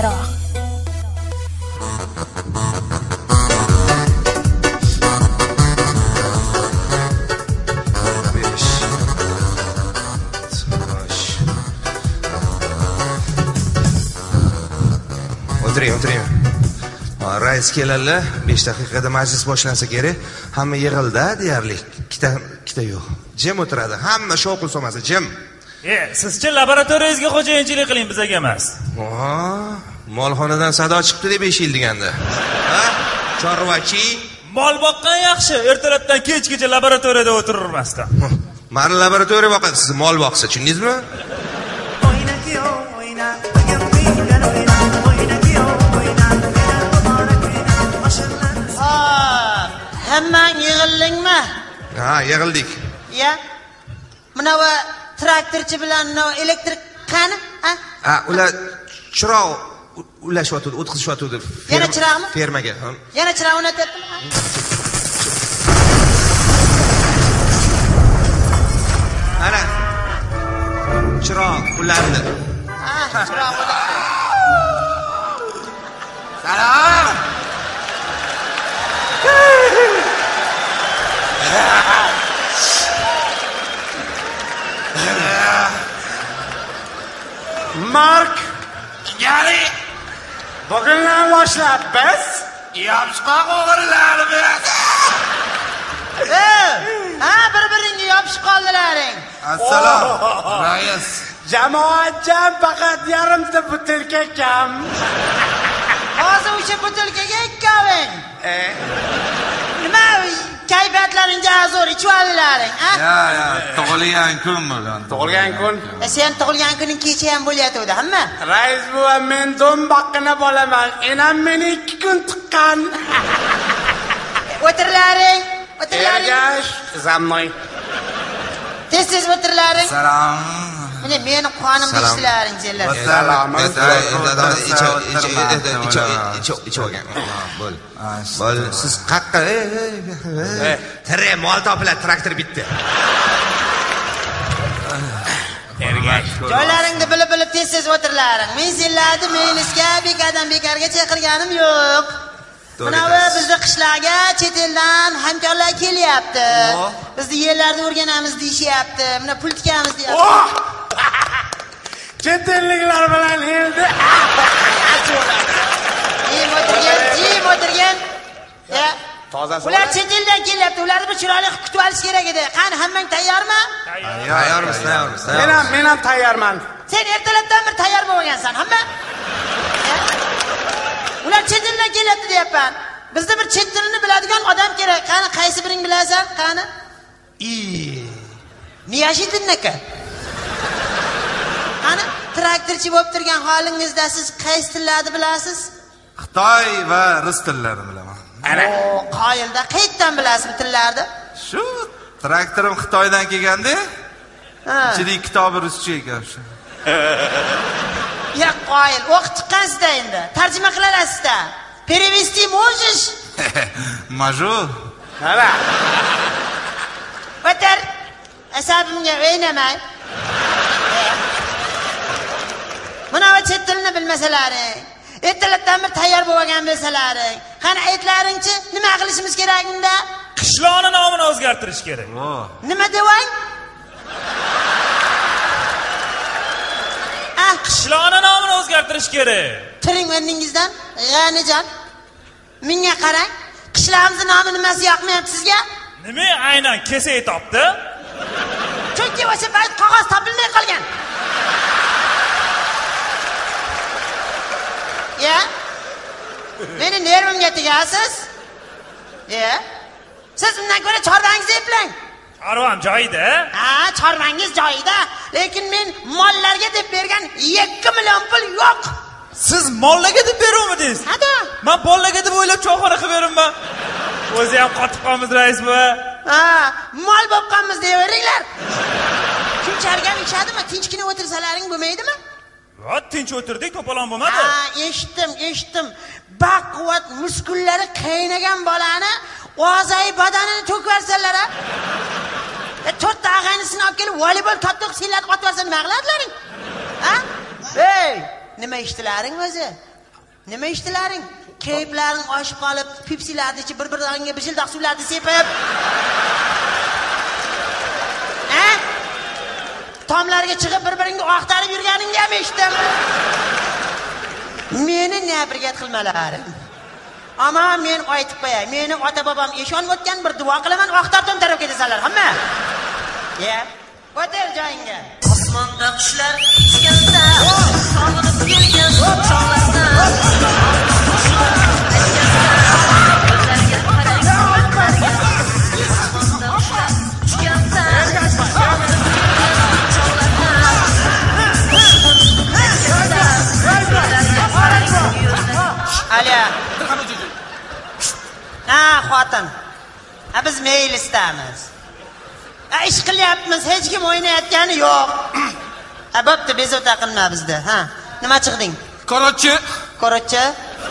Biroq O'tiring. Rais keladilar. 5 daqiqada majlis boshlansa kerak. Hamma yig'ildi deyarli. Ikkita yo'q. Jim o'tiradi. Hamma shovqin solmasa jim. Sizchi laboratoriyangizga xo'jayinchilik qiling, bizaga emas. Molxonadan sado chiqdi deb eshildinganda. Ha? Chorvachi Mol boqqan yaxshi, ertalabdan kechgacha laboratoriyada o'tirmasdan. Meni laboratoriya boqadi, siz mol boqsa, tushundingizmi? Hammang yig'ildingmi? Ha, yig'ildik. Ya. Mana va traktorchi bilan elektrik qani? Ha, ular chiroq ulashyapti, o'tkazishyapti. Yana chiroqmi? Fermaga. Yana chiroq o'rnatyaptimi? Ana. Chiroq ulandi. Chiroq. Salom. Mark, Gary, bugundan boshlab biz yopishqoq o'g'irlarimiz. Bir-biringga yopishib qoldilaring. Assalom, rais. Jamoat jam faqat yarimta butilka kam. Hozir o'sha butilkaga ikkoving. Nima kayfiyatlaringga zo'r ichib oldilaring, Ya, tug'ilgan kun bilan. Tug'ilgan kun? Sen tug'ilgan kuning kecha ham bo'lyapti, hamma. Rais buva, men do'mboqqina bolaman. Enam meni 2 kun tuqqan. O'tirlaring. Ergash, zamnoy. Tez o'tirlaring. Salom. Mana meni qonimga ishlaring, senlar. Salomat. İç olgan. Bo'l. Siz qaqqa. Tire mol topilar, traktor bitdi. Ergash. Joylaringni bilib tez o'tirlaring. Men senlarni minusga bekadan bekarga chaqirganim yo'q. Mana bizni qishlarga chet eldan hamkorlar kelyapti. Bizni yerlarni o'rganamiz deyishyapti. Mana pul tikamiz deyapti. Chet elliklar bilan endi. Jim o'tirgan. Tozasi. Ular chet eldan kelyapti. Ularni bir chiroyli kutib olish kerak edi. Qani, hammang tayyormi? Tayyormiz. Men ham tayyorman. Sen ertalabdan bir tayyor bo'lgansan, hamma? Ular chet eldan kelyapti deyapman. Bizda bir chet tilini biladigan odam kerak. Qani, qaysi biring bilasan? Qani? Niyashidinaka. Qani, traktorchi bo'lib turgan holingizda siz qaysi tillarni bilasiz? Xitoy va rus tillarini bilaman. Qoyilda qayerdan bilasizmi tillarni? Shu traktorim Xitoydan kelganda, ichidagi kitobi ruscha ekan shu. Ya qoyil, o'qib chiqqansizda endi. Tarjima qila olasizda. Перевести можешь? Majur. Mana. O'tir. Asabimga o'ynamay. Mana bu chet tilini bilmasalaring, ertalabdan bir tayyor bo'lgan bo'lsalaring, qani aytlaringchi, nima qilishimiz kerak unda? Qishloqni nomini o'zgartirish kerak. Nima deyang? Qishloqni nomini o'zgartirish kerak. Turing o'rningizdan, G'anijon. Menga qarang. Qishlog'imizning nomi nimasi yoqmayapti sizga? Nima aynan kesak topdi? Chunki o'sha payt qog'oz topilmay qolgan. Ya? Meni nervimga tegasiz? Ya? Siz undan ko'ra chorvangizni eplang. Chorvam joyida? Chorvangiz joyida, lekin men mollarga deb bergan 2 million pul yo'q. Siz mollarga deb beruvmidingiz? Ha-da. Men bolaga deb o'ylab choyxona qilib berimman. O'zi ham qotib qolmiz, rais buva. Mol bo'pqanmiz deyaveringlar. Shunchalik ham ishadimi? Tinchgina o'tirsalaring bo'lmaydimi? Tinch o'tirdik, to'polon bo'lmadi. Eshitdim. Baquvvat muskullari qaynagan bolani o'zay badanini to'kvarsalar, 4 ta ag'aynisini olib kelib voleybol top-to'q sillatib otib olsa nima qiladilaring? Nima ishtilaring o'zi? Nima ishtilaring? Keyplaring oshib qolib, pipsilarni ichib, bir-biriga bishildoq suvlarni sepib. Tomlarga chiqib bir-biringni oqtarib yurganingni ham eshitdim. Meni nafrat qilmalaring. Ammo men aytib qo'yay, meni ota-bobam eshon o'tgan bir duo qilaman, oqtardan taraf ketasanlar, hamma. O'tir joyingga. Osmonda qushlar uchganda, sog'inib kelgan chog'larda. Aliya. Xotin. Biz meylisdamiz. Ish qilyapmiz, hech kim o'ynayotgani yo'q. Bo'pti, bezovta qilma bizda. Nima chiqding? Korotchi. Korotchi?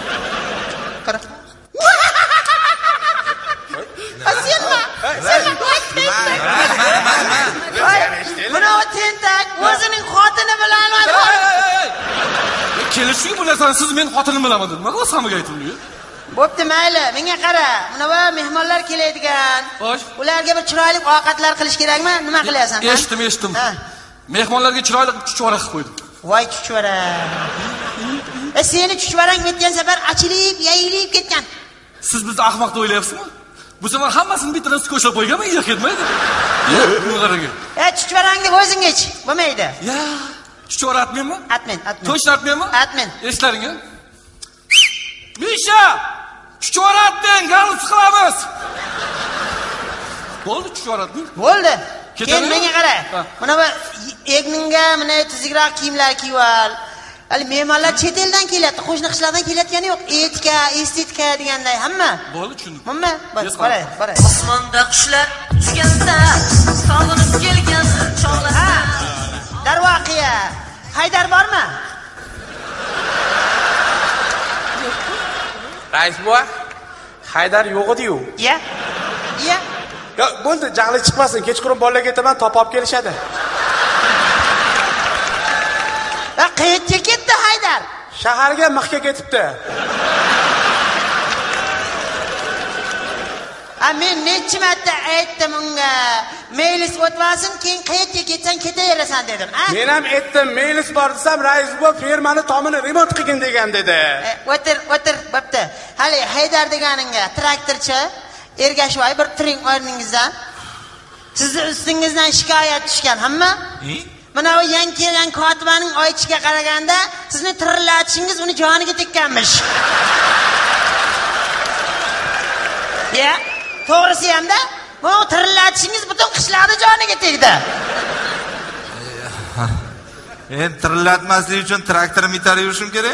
Buni tentak o'zining xotini bilan kelishib bo'lasan, siz men xotinim bilaman. Nima qilsam aytdim? Bo'pti, mayli, menga qara. Mana mehmonlar kelaydigan. Ularga bir chiroyli ovqatlar qilish kerakmi? Nima qilyapsan? Eshitdim. Mehmonlarga chiroyli chuchvara qilib qo'ydim. Voy chuchvara. Seni chuchvarang o'tgan safar ochilib, yayilib ketgan. Siz bizni ahmoq deb o'ylayapsizmi? Bu safar hammasini bittasini ko'shab qo'yganman, iyiga ketmaydi. Yo'q, chuchvarangni o'zing ich, bo'lmaydi. Chuchvara atmaymi? Atmen. To'shni atmaymi? Atmen. Eslaring-a? Misha! Chuchvara atding, galus qilamiz. Bo'ldi, chuchvara atding. Bo'ldi. Keyin menga qara. Mana bu egningga mana tuzukroq kiyimlar kiyib ol. Hali mehmonlar chet eldan kelyapti, qo'shni qishlardan kelayotgani yo'q. Etika, estetika deganday hamma. Bo'ldi, tushundim. Hamma, boray. Osmonda qushlar uchganda, sog'inib kelgan chog'larda. Darvoqiya. Haydar bormi? Rais buva, Haydar yo'q edi-yu. Iya. Yo'q, bo'ldi, jahli chiqmasin. Kechqurun bolalarga aytaman, topib kelishadi. Qayerga ketdi Haydar? Shaharga mixga ketibdi. Men necha marta aytdim unga, meylis o'tvasin, keyin qayerga ketsang ketaverasan dedim. Men ham aytdim, meylis bor desam, rais buva fermani tomini remont qilgin degan dedi. O'tir, bo'pti. Hali Haydar deganingga traktorchi Ergashvoy bir turing o'rningizdan. Sizni ustingizdan shikoyat tushgan, hamma? Mana o yangi kelgan kotibaning oychiga qaraganda sizni tirillatishingiz uni joniga tekkanmish. To'g'risi hamda, bu tirillatishingiz butun qishloqni joniga tegdi. Men tirillatmaslik uchun traktorni itarib yurishim kerak.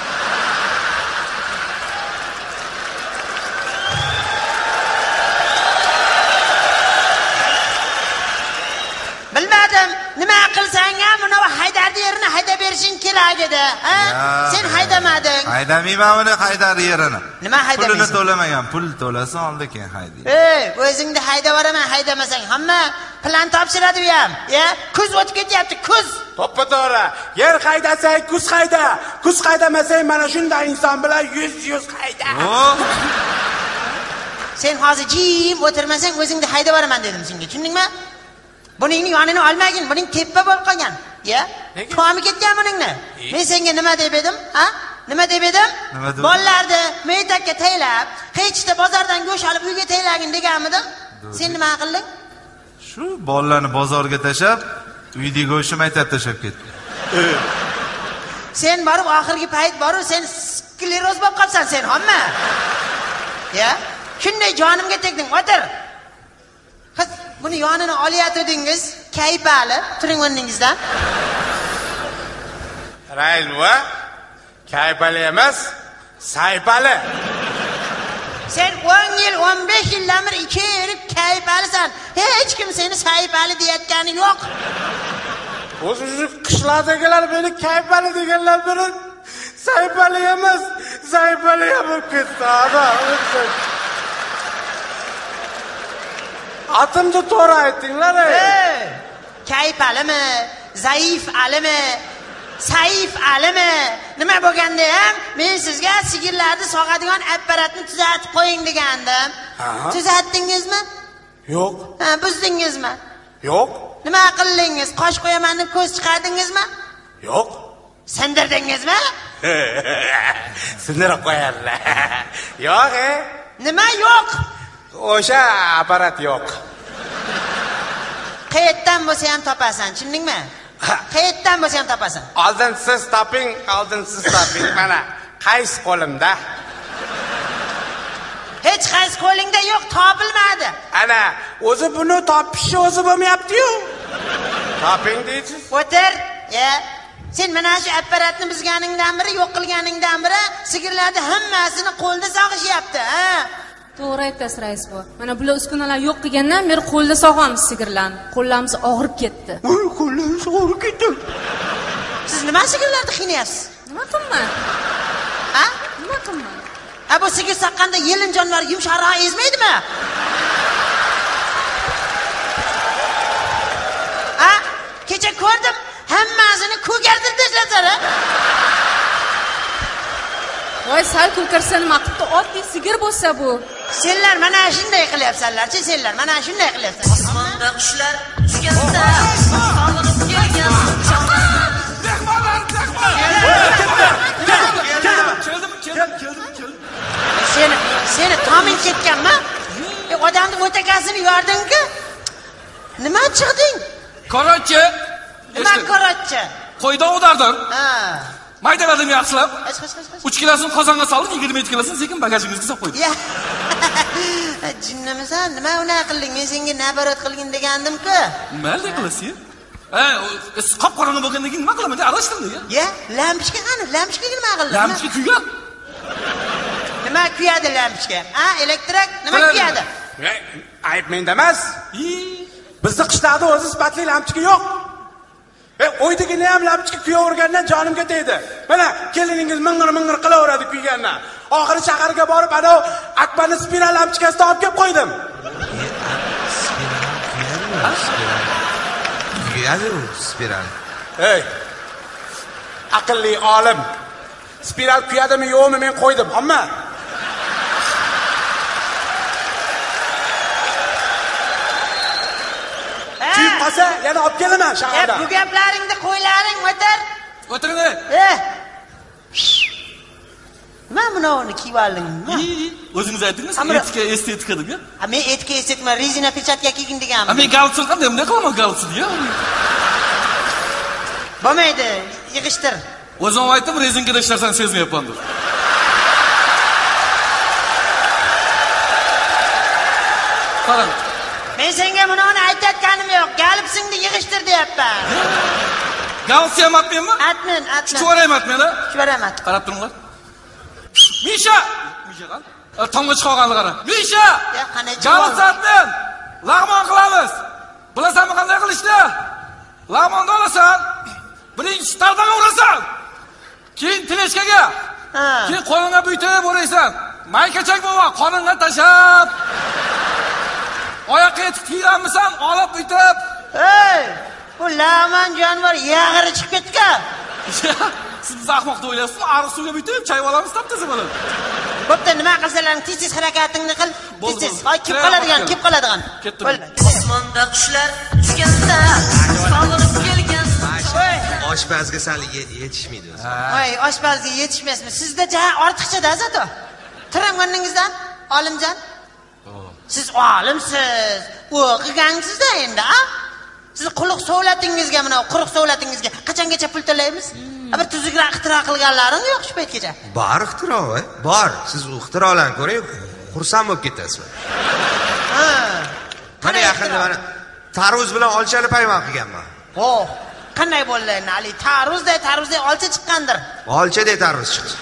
Bilmadim, nima qilsang ham buni Haydarning yerini haydab berishing kerak edi. Sen haydamading. Haydamayman uni Haydar yerini. Nima haydamaysan? Pulini to'lamagan, pul to'lasin oldi keyin hayday. O'zingni haydab boraman, haydamasang hamma plan topshiradi u ham. Kuz o'tib ketyapti, kuz. To'ppa to'g'ri. Yer haydasang, kuz hayda. Kuz haydamasang mana shunday inson bilan 100 hayda. Sen hozir jim o'tirmasang, o'zingni haydab boraman dedim senga. Tushundingmi? Buningni yonini olmagin, buning teppa bo'lib qolgan. To'mi ketgan buningni. Men senga nima deb edim? Nima deb edim? Bolalarni meytakka taylab, hechta bozordan go'sht olib uyga taylagin deganmidim? Sen nima qilding? Shu bolalarni bozorga tashab, uydagi go'shtni maytab tashab ketdi. Sen borib oxirgi payt boru sen skleroz bo'lib qolsan sen, hamma. Shunday jonimga tegding, o'tir. Buni yonini olyatdingiz, kaypali, turing o'rningizdan. Rais buva, kaypali emas, saypali. Sen 10 yil, 15 yildan beri ichib kaypalisan. Hech kim seni saypali deyotgani yo'q. O'zi shu qishlardagilar meni kaypali deganlar bilan saypali emas, saypali bo'lib ketdi. Atimni to'g'ri aytinglar. Kaypalimi, zaif alimi, Saif Alimi. Nima bo'lganda ham men sizga sigirlarni sog'adigan apparatni tuzatib qo'ying degandim. Tuzatdingizmi? Yo'q. Ha, buzdingizmi? Yo'q. Nima qildingiz? Qosh qo'yaman deb ko'z chiqardingizmi? Yo'q. Sindirdingizmi? Sindirib qo'yarlar. Yo'q, Nima yo'q? O'sha apparat yo'q. Qayerdan bo'lsa ham topasan, tushundingmi? Qayerdan bo'lsa ham topasan. Oldin siz toping. Mana qaysi qo'limda? Hech qaysi qo'lingda yo'q, topilmadi. Ana, o'zi buni topishni o'zi bo'lmayapti-yu. Toping deysiz. O'tir. Sen mana shu apparatni buzganingdan biri, yo'q qilganingdan biri sigirlarni hammasini qo'lda sog'ishyapti, ha? To'g'ri aytasiz, rais bu. Mana bular uskunalar yo'q qilgandan beri qo'lda sog'amiz sigirlarni. Qo'llarimiz og'rib ketdi. Voy, qo'llarimiz og'rib ketdi. Siz nima sigirlarni qiynayapsiz? Nima qilman? Ha? Nima qilman? Bu sigir saqqanda yelin jonivor yumshoqroq ezmaydimi? Ha? Kecha ko'rdim, hammasini ko'gartirib tashlashadi. Voy, sal ko'karsa nima qilibdi? Oddiy sigir bo'lsa bu. Senlar mana shunday qilyapsanlar-chi, senlar mana shunday qilyapsanlar. Osmonda qushlar uchganda sog'inib kelgan chog'lar. Keldim. Seni toming ketganmi? Odamni o'takasini yording-ku. Nima chiqding? Korotchi. Nima korotchi? Qo'yda o'dardim. Ha. Maydaladim yaxshilab. Hech. 3 kilosini qozonga soldim, 27 kilosini sekin bagajingizga solib qo'ydim. Jinnimisan, nima unaqa qilding? Men senga nabarat qilgin degandim-ku. Nimalar qilasiz? Qop qorong'i bo'lgandan keyin nima qilaman deb aralashtirdim. Lampochka qani? Lampochkaga nima qilding? Lampochka kuygan. Nima kuyadi lampochka? Ha, elektrik nima kuyadi? Ayb menda emas. Bizning qishloqda o'zi sifatli lampochka yo'q. O'ydagina ham lampochka kuyavergandan jonimga tegdi. Mana keliningiz ming'ir qilaveradi kuygandan. Oxiri shaharga borib, ana Akbarning spiral lampochkasini olib kelib qo'ydim. Spiral. Ey. Aqlli olim. Spiral kuyadimi yo'qmi men qo'ydim, hamma. Tuyib qolsa, yana olib kelaman shahardan. Bu gaplaringni qo'ylaring o'tir. O'tiring. Nima bunavni kiyib oldingmi? O'zingiz aytdingiz, estetika deb-ya. Men etika estetika, rezina pechatka kiygin deganman. Men galtsin qanday bunday qilaman galtsin-ya. Bo'lmaydi, yig'ishtir. O'zim aytdim, rezinkada ishlarsan sezmayapman deb. Qarang. Men senga bunavni aytayotganim yo'q. Galipsingni yig'ishtir deyapman. Galsi ham atmaymi? Atmin. Chuvaraymi atmaymi? Chuvarayman. Qarab turinglar. Misha qan? Tomga chiqolganlar qara. Misha! Galsi atmin. Lag'mon qilamiz. Bilasanmi qanday qilishdi? Lag'monni olasan. Birinchi tardan urasan. Keyin teleshkaga. Keyin qo'lingga buytib o'raysan. Maykachak bo'lma, qoninga tashab. Oyoqqa yetib kiyganmisan, olib buytib. Ey! Bu lag'mon jonivor yag'iri chiqib ketgan. Siz ahmoq deb o'ylayapsizmi? Ariq suvga buytib, chay olamiz tap-toza bo'ladi. Bo'pti, nima qilsalaring tez harakatingni qil. Tez. Hoy, kim qoladigan. Osmonda qushlar uchganda sog'inib kelgan. Oshpazga sal yetishmaydi o'zi. Voy, oshpazga yetishmaysizmi? Sizda ortiqcha-da zato. Tirimganingizdan, olimjon. Siz olimsiz, o'qigansiz-da endi, a? Siz quruq savlatingizga, mana quruq savlatingizga qachongacha pul to'laymiz? Bir tuzukroq ixtiro qilganlaring yo'q shu paytgacha. Bor ixtiro, bor. Siz ixtirolarni ko'ring, xursand bo'lib ketasiz. Mana yaqinda mana tarvuz bilan olchali payvand qilganman. Qanday bo'ldi endi Ali? Tarvuzday olcha chiqqandir. Olchaday tarvuz chiqdi.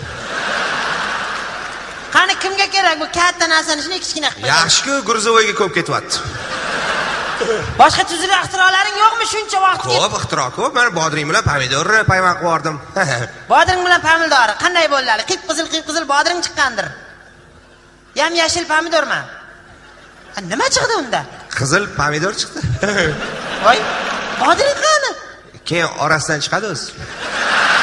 Qani kimga kerak bu katta narsani shunday kichkina qilib? Yaxshi-ku, Gruzovoyga ko'p ketyapti. Boshqa tuzukroq ixtirolaring yo'qmi shuncha vaqt? Ko'p ixtiro ko'p. Men bodring bilan pomidorni payvand qilib yordim. Bodring bilan pomidor qanday bo'ladi? Qip-qizil bodring chiqqandir. Yam-yashil pomidormi? Nima chiqdi unda? Qizil pomidor chiqdi. Voy, bodring qani? Keyin orasidan chiqadi o'zi.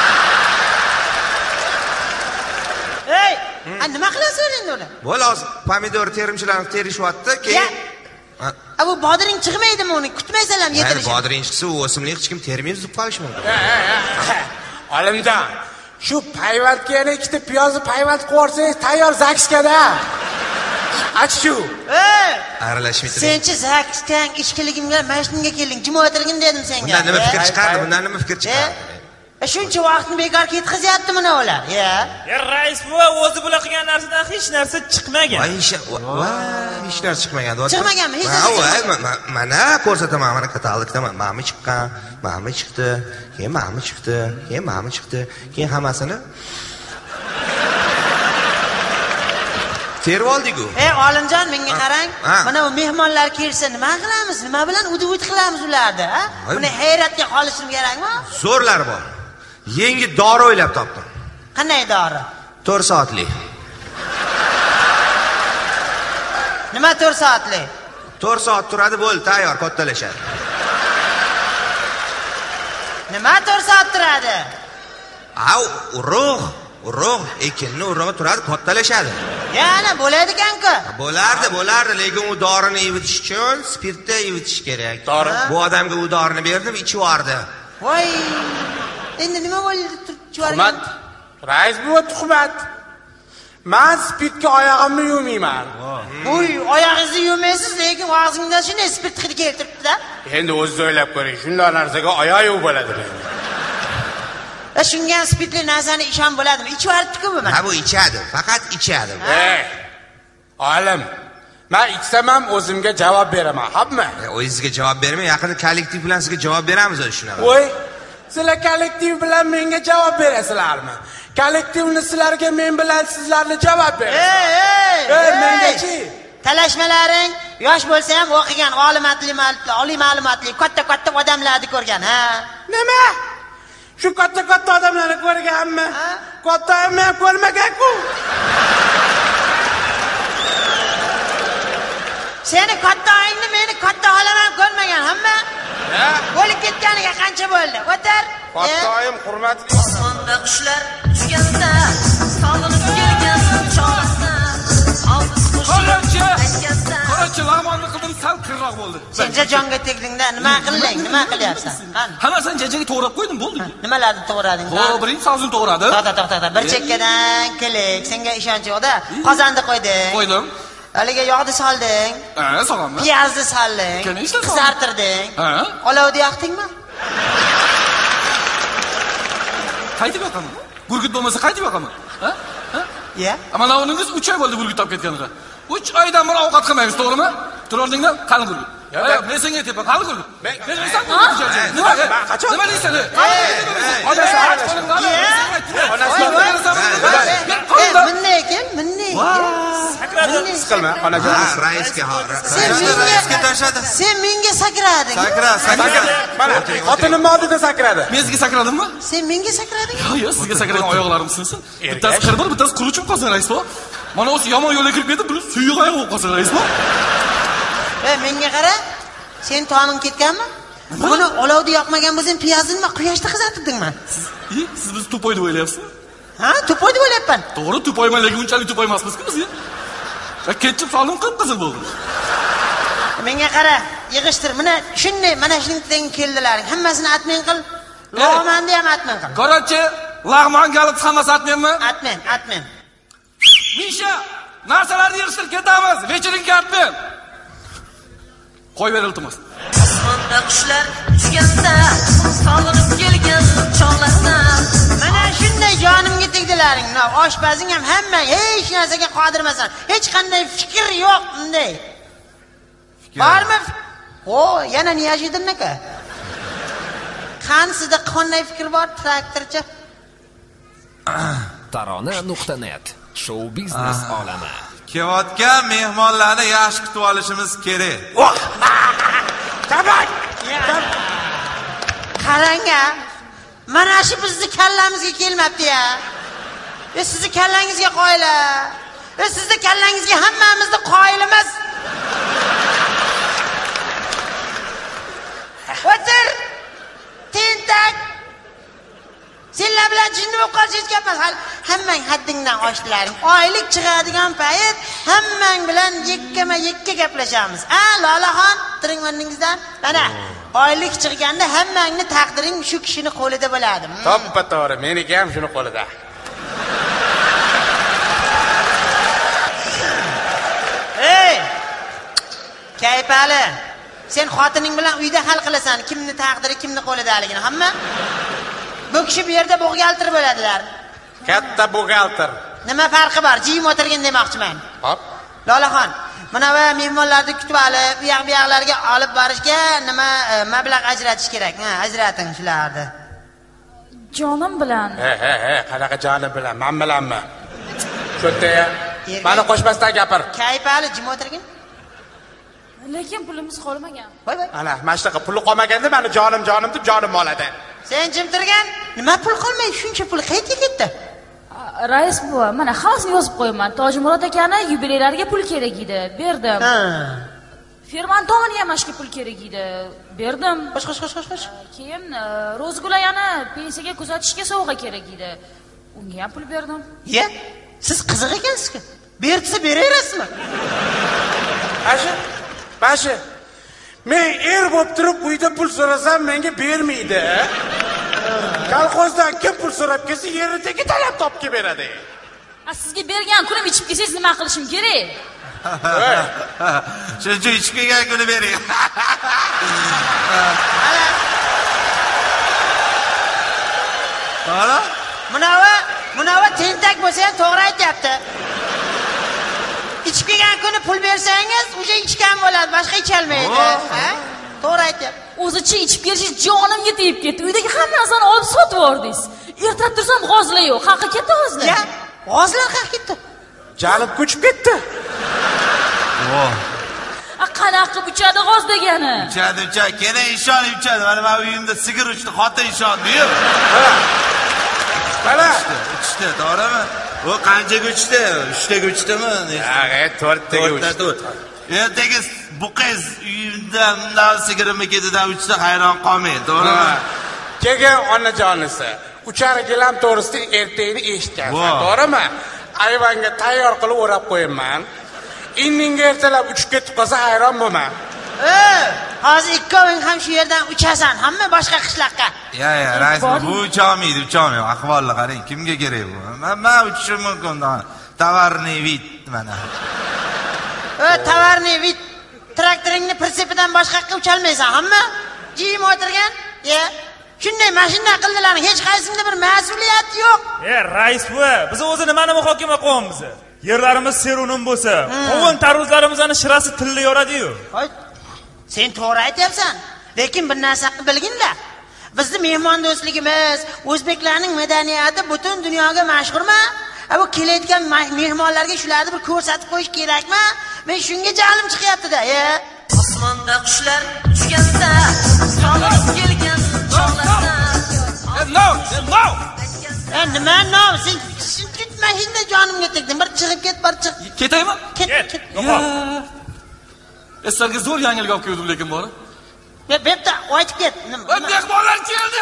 Nima qilasan endi ular? Bo'l hozir pomidor terimchilarni terishyapti, keyin bu bodring chiqmaydimi uni? Kutmaysanlar yetirish. Bodring chiqsa, u o'simlik hech kim termay uzib qolishi mumkin. Olimjon, shu payvandga yana ikkita piyozni payvand qilib yuborsangiz tayyor zakskada. Achu. Aralashmaydi. Senchi zakskang ishkiligimga mashinga kelding, jim o'tirgin dedim senga. Bundan nima fikr chiqardi? Bundan nima fikr chiqardi? Shuncha vaqtni bekor ketkazyapti mana ular. Rais buva o'zi bular qilgan narsadan hech narsa chiqmagan. Hech narsa chiqmagan. Chiqmaganmi? Hech narsa. Mana ko'rsataman, mana katalogda mana chiqqan, mana chiqdi, keyin mana chiqdi, keyin mana chiqdi, keyin hammasini terib oldik-ku. Olimjon, menga qarang. Mana bu mehmonlar kelsa nima qilamiz? Nima bilan uduvit qilamiz ularni, ha? Buni hayratga qolishim kerakmi? Zo'rlar bor. Yangi dori o'ylab topdim. Qanday dori? 4 soatlik. Nima 4 soatlik? 4 soat turadi, bo'ldi, tayyor, kattalashadi. Nima 4 soat turadi? Urug' ekinni urug'i turadi, kattalashadi. Yana bo'ladi ekan-ku. Bo'lardi, lekin u dorini yuvitish uchun spirtda yuvitish kerak. Bu odamga u dorini berdim, ichib yubordi. Voy. Endi nima bo'ldi? Tuhmat. Rais buva tuhmat. Men spirtga oyog'imni yuvmayman. Voy, oyog'ingizni yuvmaysiz, lekin og'zingizdan shunday spirt hidi keltiribdi-da. Endi o'zingiz o'ylab ko'ring, shunday narsaga oyoq yuvib bo'ladimi? Shunga spirtli narsani ishon bo'ladimi? Ichib yuboribdi-ku bu mana. Bu ichadi, faqat ichadi. Olim, men ichsam ham o'zimga javob beraman, habmi? O'zingizga javob bermay, yaqinda kollektiv bilan sizga javob beramiz shunaqa. Voy, sizlar kollektiv bilan menga javob berasizlarmi? Kollektivni sizlarga men bilan sizlarni javob berasiz. Mengachi? Talashmalaring yosh bo'lsa ham o'qigan, oliy ma'lumotli, katta odamlarni ko'rgan, ha? Nima? Shu katta odamlarni ko'rganmi? Katta ham ko'rmagan-ku. Seni katta oyingni meni katta xolam ham ko'rmagan, hamma? Bo'lib ketganiga qancha bo'ldi? O'tir. Katta oyim hurmatli. Osmonda qushlar uchganda, sog'inib kelgan chog'da, ofiz Qarachi, lag'monni qildim, sal kirroq bo'ldi. Sen jonga tegdingda, nima qilding? Nima qilyapsan? Hammasini jajaga to'g'rab qo'ydim, bo'ldi. Nimalarni to'g'rading? Birinchi sozini to'g'radim. To'xta. Bir chekkadan kilik. Senga ishonch yo'q-da. Qozonni qo'yding. Qo'ydim. Haliga yog'ni solding. Solganman. Piyozni solding. Qizartirding. Olovni yoqdingmi? Qaytib yoqaman. Gurgut bo'lmasa qaytib yoqaman. Mana uningiz 3 oy bo'ldi gurgut topib ketganiga. 3 oydan bir ovqat qilmaysiz, to'g'rimi? Turardinglar, qani gurgut. Men senga aytayman, qani gurgut. Men aytsam, nima deysan? Minne. Siqilma, onajon. Raisga tashladi. Sen menga sakrading. Sakra. Mana xotinim oldida sakradi. Men sizga sakradimmi? Sen menga sakrading? Yo'q, sizga sakragan oyoqlarim sinsin. Bittasi qirdir, bittasi quruvchim qolsin, rais bo. Mana o'zi yomon yo'lga kirib ketib, bir suyuq oyoq bo'lib qolsin, rais bo. Menga qara. Sen to'ning ketganmi? Buni olovda yoqmagan bo'lsang, piyozni nima quyoshda qizartirdingmi? Siz biz to'poy deb o'ylayapsizmi? To'poy deb o'ylayapman. To'g'ri, to'poyman, lekin unchalik to'poy emasmiz-ku biz. Ketchup soldim, qip-qizil bo'ldi. Menga qara, yig'ishtir. Mana shundan keldilaring. Hammasini atmen qil. Lag'monni ham atmen qil. Qarachi, lag'mon galit hammasi atmenmi? Atmen. Misha, narsalarni yig'ishtir, ketamiz. Vechiringa atmen. Qo'y ber iltimos. Osmonda qushlar uchganda, sog'inib kelgan chog'larda, mana shunday jonimga tegdilaring. Oshpazing ham hamma hech narsaga qodirmasan. Hech qanday fikr yo'q bunday. Bormi? Yana Niyazhiddin-aka. Sizda qanday fikr bor, traktorchi? Tarona.net Show biznes olami. Kelayotgan mehmonlarni yaxshi kutib olishimiz kerak. Tabak! Qarang-a. Mana shu bizni kallamizga kelmabdi-ya. Sizni kallangizga qo'ylar. Sizni kallangizga hammamizni qo'yilamiz. O'tir. Tentak. Senlar bilan jinni bo'lib qolish hech gap emas. Hali hammang haddingdan oshdilaring. Oylik chiqadigan payt hammang bilan yakkama-yakka gaplashamiz. Lolaxon, turing o'rningizdan. Mana, oylik chiqganda hammangni taqdiring shu kishini qo'lida bo'ladi. Toppa to'g'ri, meniki ham shuni qo'lida. Ey! Kaypali. Sen xotining bilan uyda hal qilasan, kimni taqdiri, kimni qo'lidaligini, hamma? Bu kishi bu yerda buxgalter bo'ladilar. Katta buxgalter. Nima farqi bor? Jim o'tirgin demoqchiman. Hop. Lolaxon, mana va mehmonlarni kutib olib, bu yoqlarga olib borishga nima mablag' ajratish kerak? Ajrating shularni. Jonim bilan. Qanaqa jonim bilan? Men bilanmi? Cho'ttaya. Mani qo'shmasdan gapir. Kaypali, jim o'tirgin. Lekin pulimiz qolmagan. Voy. Ana, mana shunaqa puli qolmaganda meni jonim deb jonim oladi. Sen jim turgan? Nima pul qolmay, shuncha pul qayerga ketdi? Rais buva, mana xavosni yozib qo'yaman. Tojimurod akani yubileylariga pul kerak edi, berdim. Fermantovni ham mashga pul kerak edi, berdim. Xo'sh. Keyin Rozgulayani pensiyaga kuzatishga sovg'a kerak edi. Unga ham pul berdim. Siz qiziq ekansiz-ku. Bersa beraverasizmi? Bashi. Men bo'lib turib uyda pul so'rasam menga bermaydi. Kolxozdan kim pul so'rab kelsa yeridagi talab topib beradi. Sizga bergan kunim ichib kelsangiz nima qilishim kerak? Shuncha ichib kelgan kuni bering. Mana? Munava tentak bo'lsa ham to'g'ri aytayapti. Ichib kelgan kuni pul bersangiz, o'sha ichgan bo'ladi, boshqa icholmaydi. To'g'ri aytayapti. O'zicha ichib kelishingiz jonimga tegib ketdi. Uydagi hamma narsani olib sotib yubordingiz. Ertalab tursam g'ozlar yo'q. Haqqa ketdi g'ozlar. G'ozlar qayerga ketdi? Jalib ko'chib ketdi. Qanaqa uchadi g'oz degani? Uchadi. Keling ishonib uchadi. Mana uyimda sigir uchdi, xotin ishondim. Mana uchdi, to'g'rimi? O qanchaga uchdi? 3 taga uchdimi? 4 taga uchdi. Ertaga bu qiz uyimdan sigirimni ketidan uchsa hayron qolmang, to'g'rimi? Keyin onajonisi uchar gilam to'g'risida ertakni eshitgansan, to'g'rimi? Ayvonga tayyor qilib o'rab qo'yaman. Inningga ertalab uchib ketib qolsa hayron bo'lma. Hozir ikkoving ham shu yerdan uchasan, hamma boshqa qishloqqa. Rais bu ucholmaydi. Ahvolni qarang, kimga kerak bu? Men uchishim mumkin. Tovarniy vid mana. Tovarniy vid. Traktoringni prinsipidan boshqa ucholmaysan, hamma? Jim o'tirgan? Shunday mashina qildilar, hech qaysimda bir mas'uliyat yo'q. Rais bu, biz o'zi nimani muhokama qilyapmiz? Yerlarimiz serunim bo'lsa, qovun tarvuzlarimizni shirasi tilla yoradi-yu. Sen to'g'ri aytyapsan, lekin bir narsani bilgin-da. Bizning mehmon do'stligimiz, o'zbeklarning madaniyati butun dunyoga mashhurmi? Bu kelayotgan mehmonlarga shularni bir ko'rsatib qo'yish kerakmi? Men shunga jahlim chiqyapti-da. Osmonda qushlar uchganda, solib kelgan chog'larda. Nima? Sen tutmashinda jonimga tegding. Bir chiqib ket, bir chiq. Ketaymi? Ket. Sizlarga zo'r yangilik olib keldim lekin bor. Bu yerda aytib ket. Mehmonlar keldi.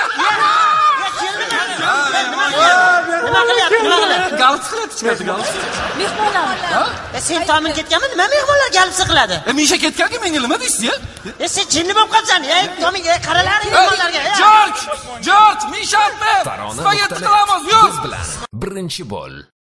Nima qilyapti? Galib siqiladi. Mehmonlar. Sen tomin ketganmi? Nima mehmonlar galib siqiladi? Misha ketganki menga nima deysiz? Sen jinni bo'lib qolsan. Tomin qaralaring mehmonlarga. George, Mishani. Spagetti qilamiz, yo'q. Biz bilan birinchi bo'l.